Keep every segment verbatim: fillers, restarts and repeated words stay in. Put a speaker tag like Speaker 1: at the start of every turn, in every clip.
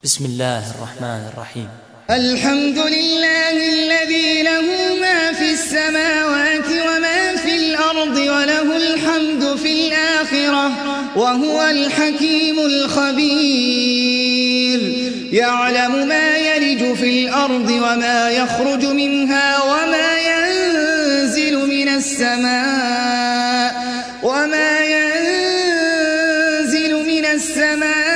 Speaker 1: بسم الله الرحمن الرحيم.
Speaker 2: الحمد لله الذي له ما في السماوات وما في الأرض وله الحمد في الآخرة وهو الحكيم الخبير. يعلم ما يلج في الأرض وما يخرج منها وما ينزل من السماء وما ينزل من السماء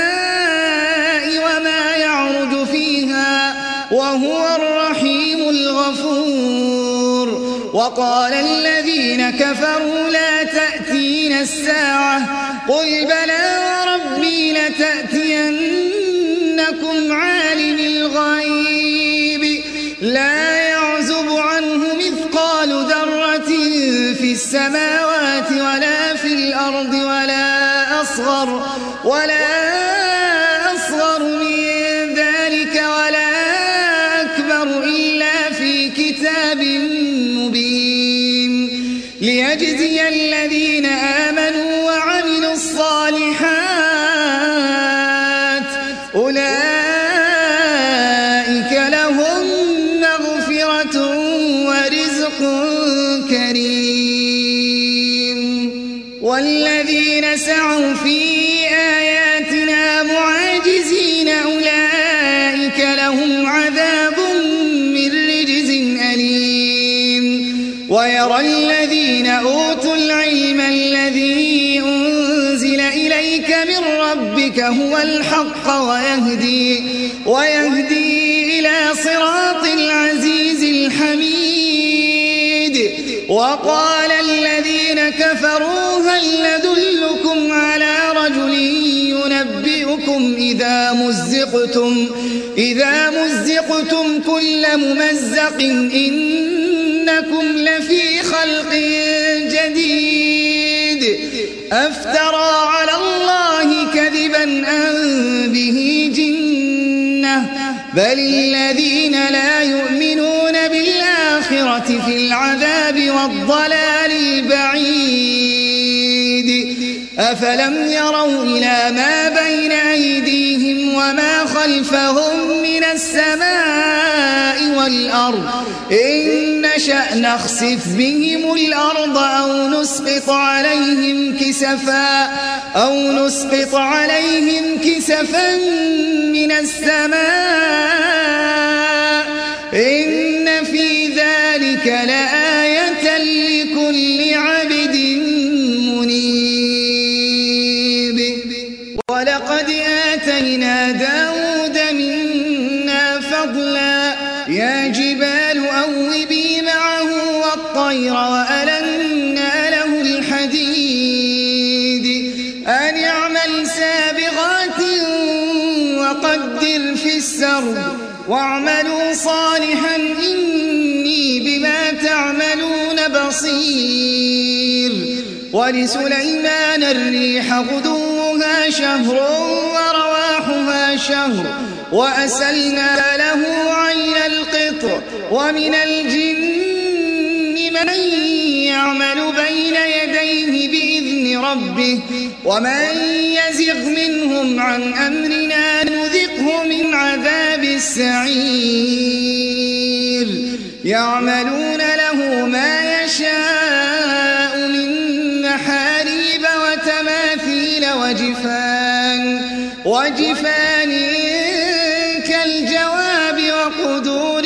Speaker 2: وهو الرحيم الغفور. وقال الذين كفروا لا تأتينا الساعة قل بلى وربي لتأتينكم عالم الغيب لا يعزب عنه مثقال ذرة في السماوات ولا في الأرض ولا أصغر ولا أصغر من ذلك ولا كتاب مبين ليجزي الذين آمنوا وعملوا الصالحات أولئك لهم مغفرة ورزق كريم. والذين سعوا في آياتنا معاجزين أولئك لهم عذاب ويرى الذين أوتوا العلم الذي أنزل إليك من ربك هو الحق ويهدي, ويهدي إلى صراط العزيز الحميد. وقال الذين كفروا هل ندلكم على رجل ينبئكم إذا مزقتم, إذا مزقتم كل ممزق إنكم لفي خلق جديد أفترى على الله كذبا أم به جنة بل الذين لا يؤمنون بالآخرة في العذاب والضلال البعيد. أفلم يروا إلى ما بين أيديهم وما خلفهم من السماء والأرض إن نشأ نخسف بهم الأرض أو نسقط عليهم كسفا أو نسقط عليهم كسفا من السماء إن في ذلك لآية لكل عبد منيب. ولقد آتينا داود منا فضلا يا جبال أوبي معه والطير وألنا له الحديد أن اعمل سابغات وقدر في السرد واعملوا صالحا إني بما تعملون بصير. ولسليمان الريح غدوها شهر ورواحها شهر وأسلنا له عين القطر ومن الجن من يعمل بين يديه بإذن ربه ومن يزغ منهم عن أمرنا نذقه من عذاب السعير. يعملون له ما يشاء من محاريب وتماثيل وجفان وجفان كالجواب وقدور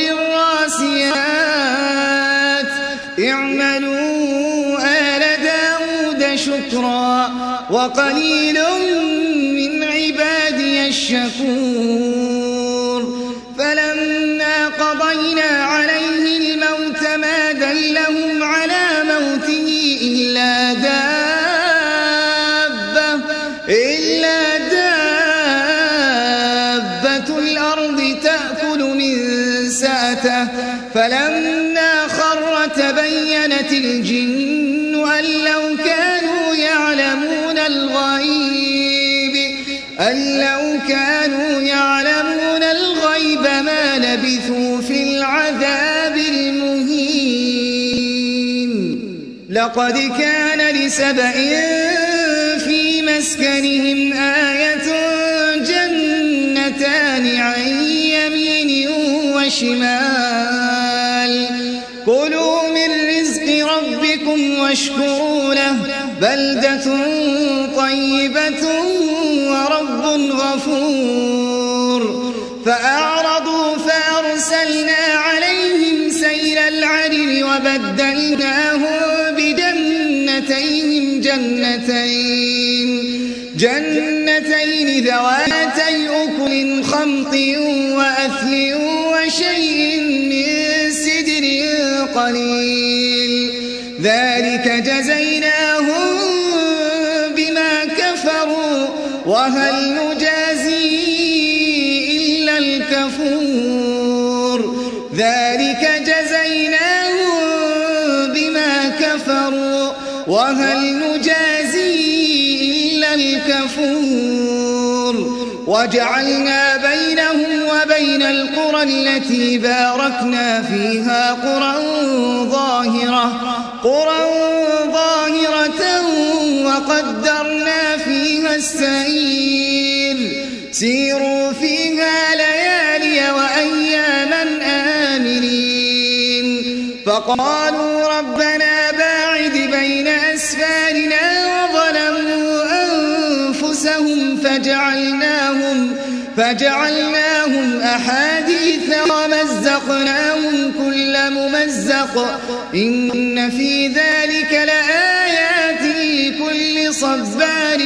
Speaker 2: الراسيات اعملوا آل داود شكرا وقليل من عبادي الشكور. فلما قضينا عليه الموت ما دلهم على موته إلا دابة إلا دابة الأرض تأكل من سأته فلما خر تبينت الجن أن لو كانوا يعلمون الغيب أن لو كانوا يعلمون الغيب ما لبثوا في العذاب المهين. لقد كان لسبإ في مسكنهم آية جنتان وشمال كلوا من رزق ربكم واشكروا له بلدة طيبة ورب غفور فأعرضوا فأرسلنا عليهم سيل العرم وبدلناهم بجنتين جنتين جنتين ذواتي أكل خمط وأثل وشيء من سدر قليل ذلك جزيناهم بما كفروا وهل نجازي إلا الكفور ذلك جزيناهم بما كفروا وهل نجازي إلا الكفور وجعلنا بينهم وبين القرى التي باركنا فيها قرى ظاهرة قرى ظاهرة وقدرنا فيها السير سيروا فيها ليالي وأياما آمنين فقالوا ربنا باعد بين أسفارنا وظلموا أنفسهم فجعلناهم فجعلناهم أحاديث ومزقناهم كل ممزق إن في ذلك لآيات لكل صبار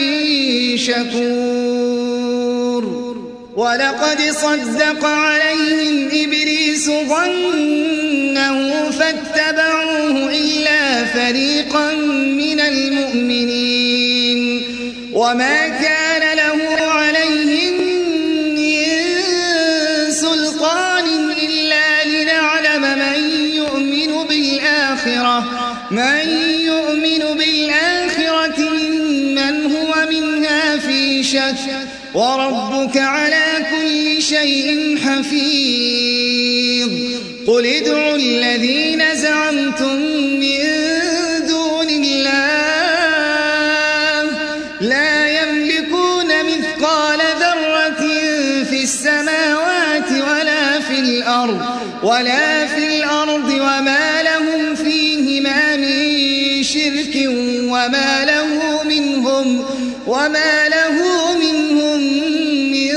Speaker 2: شكور ولقد صدق عليهم إبليس ظنه فاتبعوه إلا فريقا من المؤمنين وما كان له عليهم من سلطان إلا لنعلم من يؤمن بالآخرة من يؤمن بالآخرة ممن هو منها في شك وربك على كل شيء حفيظ قل ادعوا الذين زعمتم من دون الله لا يملكون مثقال ذرة في السماوات ولا في الأرض ولا في الأرض وما لهم فيهما من شرك وما له منهم وما له منهم من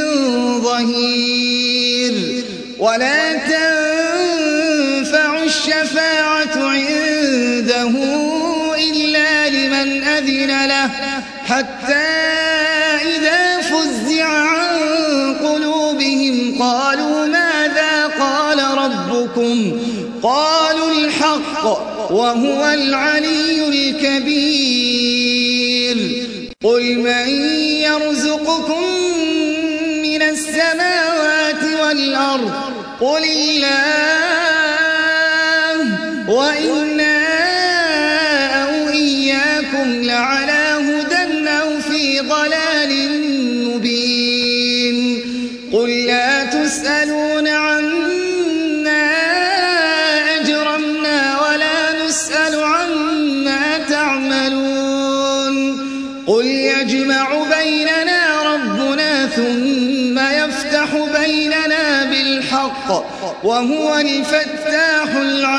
Speaker 2: ظهير ولا تنفع الشفاعة عنده إلا لمن أذن له حتى إذا فزع عن قلوبهم قالوا ماذا قال ربكم قالوا الحق وهو العلي الكبير قل من يرزقكم من السماوات والأرض قل الله وإنا أو إياكم لعلى هدى أو في ضلال مبين قل لا تسألون عما أجرمنا ولا نسأل عما تعملون قل يجمع بيننا ربنا ثم يفتح بيننا بالحق وهو الفتاح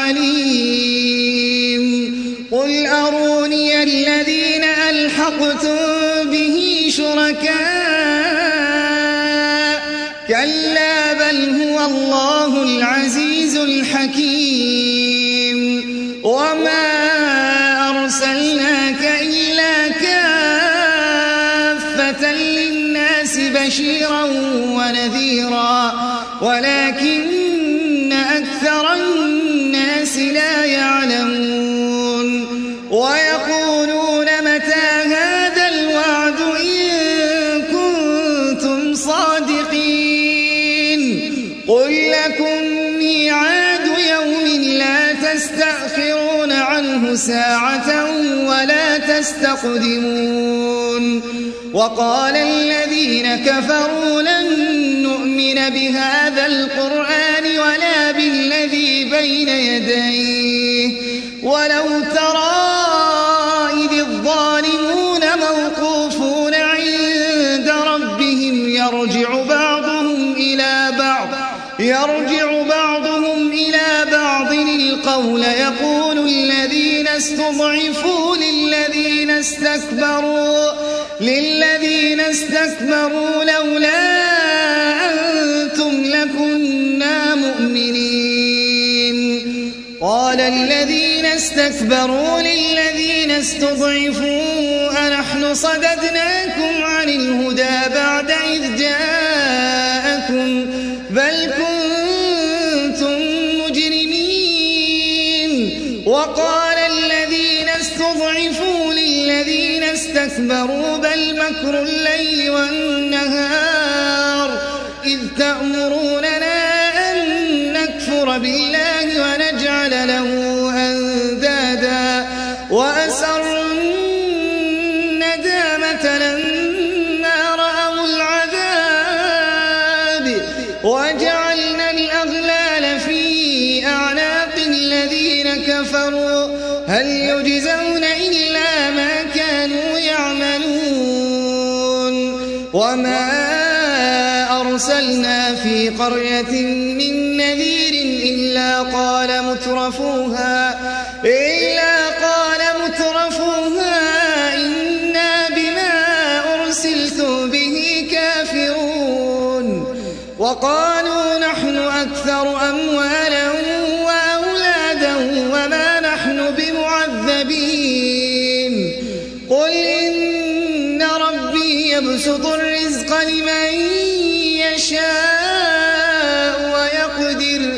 Speaker 2: العليم قل أروني الذين ألحقتم به شركاء كلا بل هو الله العزيز الحكيم وما أرسلناك إلا كافة للناس بشيرا ونذيرا ولكن أكثر الناس لا يعلمون ويقولون متى هذا الوعد إن كنتم صادقين قل لكم ميعاد يوم لا تستأخرون عنه ساعة ولا تستقدمون وقال الذين كفروا لن نؤمن بهذا القرآن ولا بالذي بين يديه ولو ترى إذ الظالمون موقوفون عند ربهم يرجع بعضهم إلى بعض يرجع بعضهم إلى بعض القول يقول الذين استضعفوا للذين استكبروا للذين استكبروا لولا أنتم لكنا مؤمنين قال الذين استكبروا للذين استضعفوا أنحن صددناكم عن الهدى بعد إذ جاءكم بل كنتم مجرمين وقال الذين استضعفوا للذين استكبروا بل مكر الليل والنهار إذ تأمروننا أن نكفر بالله ونجعل له أندادا وأسروا الندامة لما رأوا العذاب وجعلنا الأغلال في أعناق الذين كفروا هل يجزون إلا ما كانوا يعملون وما أرسلنا في قرية من نذير إلا قال مترفوها إلا قال مترفوها إنا بما أرسلتم به كافرون وقالوا نحن أكثر أموالا وأولادا وما نحن بمعذبين قل إن ربي يبسط الرزق لمن يشاء ويقدر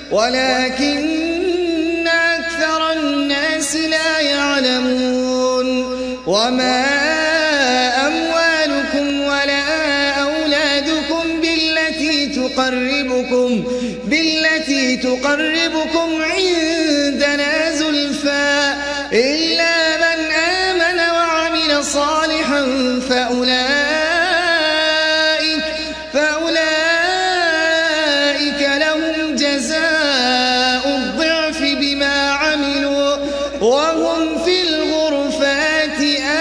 Speaker 2: ولكن أكثر الناس لا يعلمون وما أموالكم ولا أولادكم بالتي تقربكم بالتي تقربكم عندنا زلفى إلا من آمن وعمل صالحا فأولئك فأولئك لهم جزاء الضعف بما عملوا وهم في الغرفات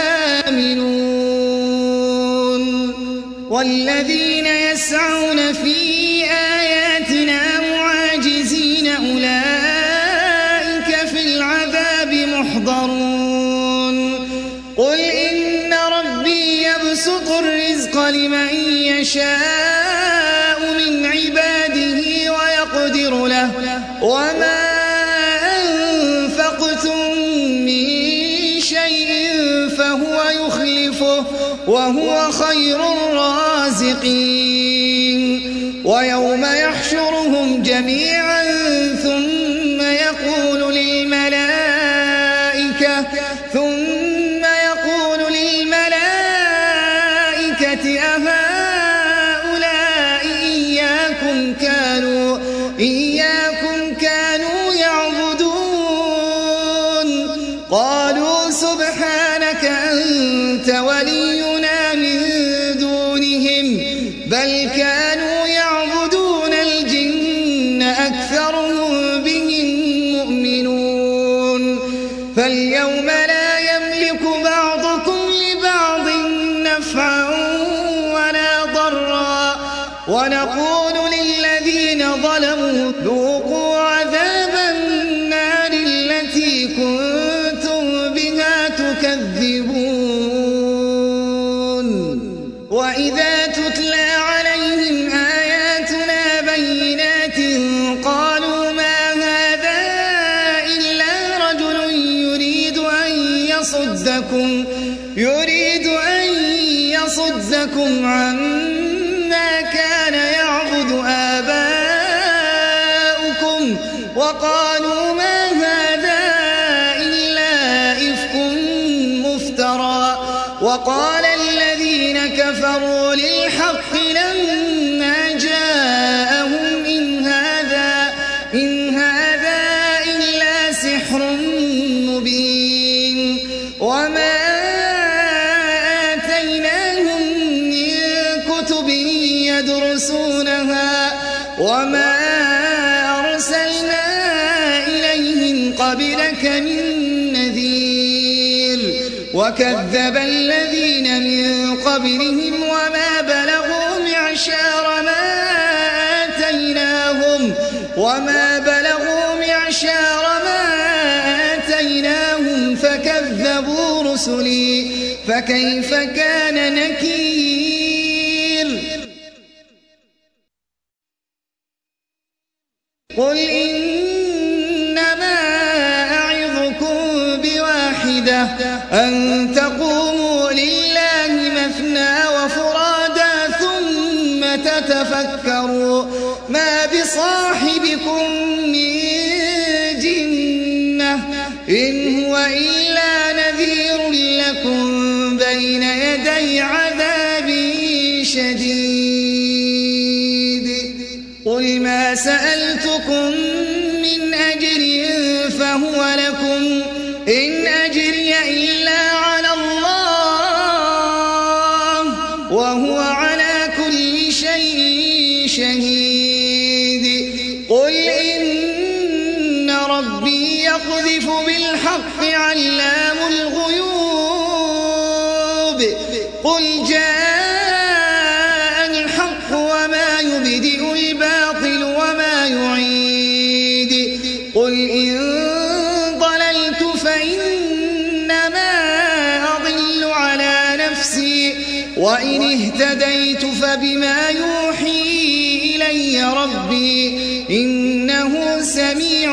Speaker 2: آمنون والذين يسعون في آياتنا معاجزين أولئك في العذاب محضرون قل إن ربي يبسط الرزق لمن يشاء من عباده ويقدر له وما أنفقتم من شيء فهو يخلفه وهو خير الرازقين ويوم يحشرهم جميعا ثم يقول للملائكة ثم يقول للملائكة أهؤلاء إياكم كانوا إياكم كانوا يعبدون قالوا سبحانك أنت ولينا من دونهم بل كانوا يعبدون الجن أكثرهم بهم مؤمنون فاليوم لا يملك بعضكم لبعض نفعا ولا ضرا ونقول للذين ظلموا ذوقوا عذاب النار التي كنتم بها تكذبون وإذا تتلى عليهم آياتنا بينات قالوا ما هذا إلا رجل يريد أن يصدكم يريد أن يصدكم عما كان يعبد آباؤكم وقالوا ما هذا إلا إفك مفترى وقال الذين كفروا للحق لما جاءهم إن هذا إن هذا إلا سحر مبين وما آتيناهم من كتب يدرسونها وما أرسلنا إليهم قبلك من نذير وكذب الذين من قبلهم وما بلغوا معشار ما آتيناهم وما بلغوا معشار ما آتيناهم فكذبوا رسلي فكيف كان نكير قل إنما أعظكم بواحدة أن تقوموا لله مثنى وفرادا ثم تتفكروا ما بصاحبكم من جنة إن هو إلا نذير لكم بين يدي عذاب شديد قل ما سألتكم من أجر فهو لكم إن أجري إلا على الله وهو على كل شيء شهيد قل إن ربي يقذف بالحق علام الغيوب قل جاء الحق وما يبدئ الباطل وما يعيد قل إن ضللت فإنما أضل على نفسي وإن اهتديت فبما يوحي إلي ربي إنه سميع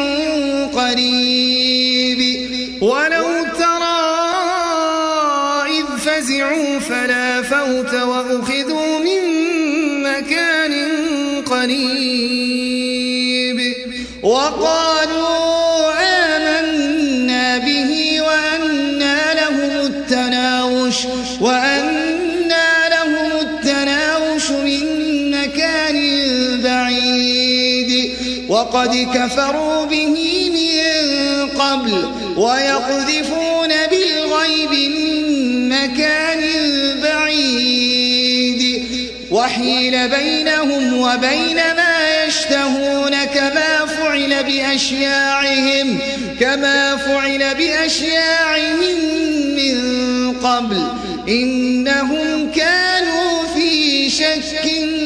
Speaker 2: قريب ولو ترى إذ فزعوا فلا فوت وأخذوا من مكان قريب وقالوا آمنا به وأنى لهم التناوش وأنى لهم التناوش من مكان بعيد وقد كفروا به من قبل ويقذفون بالغيب من مكان بعيد وحيل بينهم وبين ما يشتهون كما فعل بأشياعهم كما فعل بأشياعهم من قبل إنهم كانوا في شك